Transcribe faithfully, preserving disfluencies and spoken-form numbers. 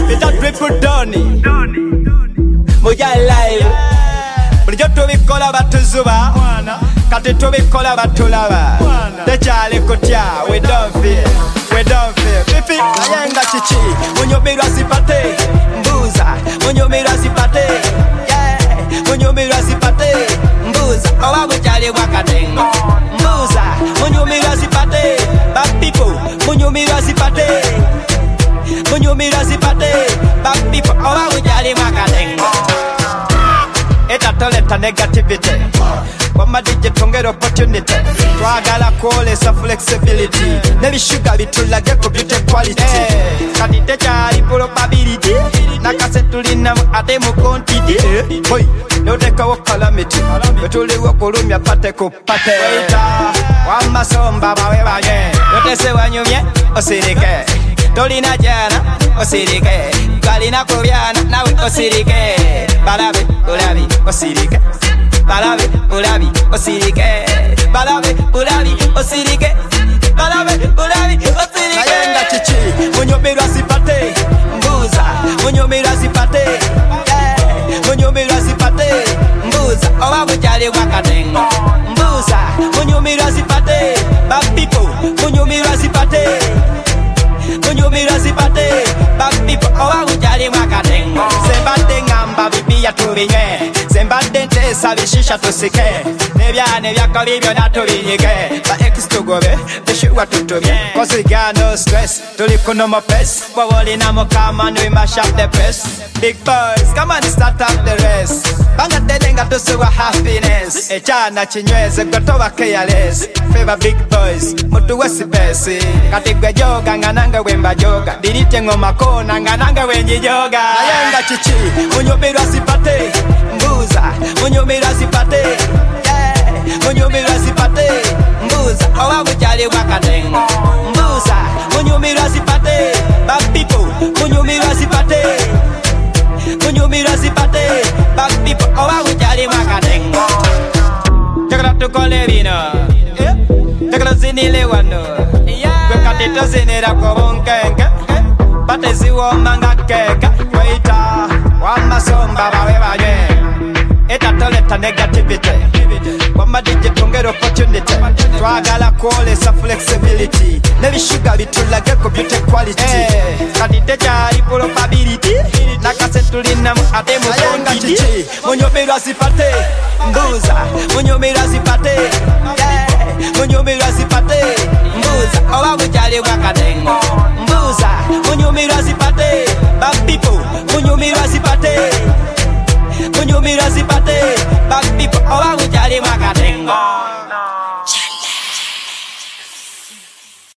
Beta triple Donny Moja live Bulijjo tubikola batuzuba Kati tubikola batulaba Tekyali kutya we don't fear We don't fear Fifi ayenga chichi Munyumirwa sipate Mbuza Munyumirwa sipate Yeah Munyumirwa sipate Mbuza Owa bukyali bwakatengo Mbuza Munyumirwa sipate Bad people Munyumirwa sipate Munyumirwa sipate Bad people Owa bukyali bwakatengo Etatoleta negativity Wama D J tongera opportunity Twagala kwolesa flexibility Nebishuga bitulage ku beauty quality Kati tekyali probability Nakasetulinamu ate mu quantity Boy, notekawo calamity Wetuliwo kulumya pate ku pate Waita, wamasomba bawe banye Notese wanyumye, osirike Tolina jana, osirike Kalina kubyana, nawe osirike Balabe, ulabi, osirike Balabe, ulabi, osirike Balabe, ulabi, osirike Balabe, ulabi, osirike Nayenga chichi, munyumirwa sipate Mbuza, munyumirwa sipate yeah. Munyumirwa sipate Mbuza, owa bukyali bwakatengo Mbuza, munyumirwa sipate Bad people, munyumirwa sipate Munyumirwa sipate Bad people, owa bukyali bwakatengo Sembadde ngamba bibiya tubinywe Sembadde ntesa bishisha tusike Nebyane byakabi byonna tubinyige Ba ex tugobe bishuwa tutubye Cause we got no stress Tuli kuno mo press Bwoba olinamu come on we mash up the press Big boys come on start up the race Banga dede nga tusuwa happiness Ekyana kinyweze gwe toba careless Feba big boys mutuwe sipesi Kati gwe joga nga nange wemba joga Dirite ngoma kona nga nange wenji joga Nayenga chichi munyumirwa sipate Mbuza munyumirwa sipate yeah. Munyumirwa sipate Mbuza owa bukyali bwakatengo Mbuza munyumirwa sipate Bad people munyumirwa sipate Munyumirwa sipate Bad people owa bukyali bwakatengo Tekala tukole bino Tekala zinile wano Gwe kati tozinira ko bunkenke Bate ziwoma nga keke Waita wamasomba bawe banye Etatoleta negativity Wama D J tongera opportunity Twagala kwolesa flexibility Nebishuga bitulage ku beauty quality Kati tekyali probability Nakasetulinamu ate mu quantity Munyumirwa sipate Mbuza Munyumirwa sipate yeah. Munyumirwa sipate Mbuza owa bukyali bwakatengo Mbuza Munyumirwa sipate Bad people Munyumirwa sipate Munyumirwa sipate Bad people owa bukyali bwakatengo